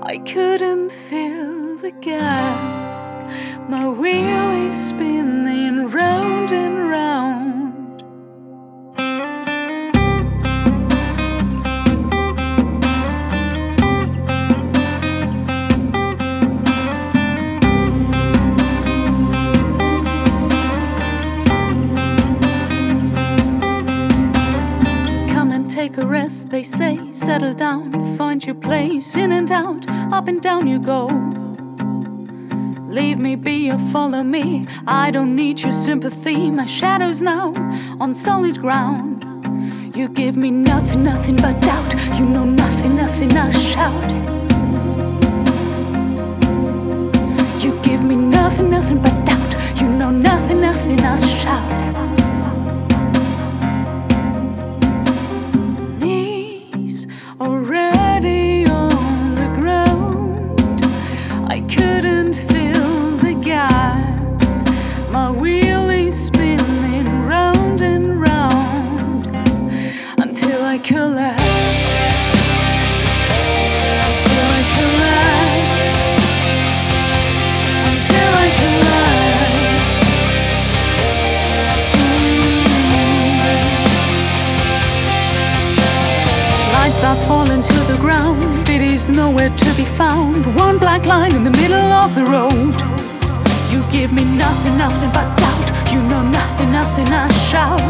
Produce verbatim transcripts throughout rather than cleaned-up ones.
I couldn't fill the gaps. My wheel is spinning round and round. Take a rest, they say, settle down, find your place, in and out, up and down you go. Leave me be or follow me, I don't need your sympathy, my shadow's now on solid ground. You give me nothing, nothing but doubt, you know nothing, nothing, I shout. You give me nothing, nothing but doubt, you know nothing, nothing, I shout. Already on the ground, I couldn't fill the gaps. My wheel is spinning round and round until I collapse. Until I collapse. Until I collapse. Mm. Light starts falling to the ground, it is nowhere to be found. One black line in the middle of the road. You give me nothing, nothing but doubt, you know nothing, nothing, I shout.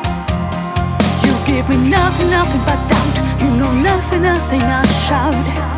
You give me nothing, nothing but doubt, you know nothing, nothing, I shout.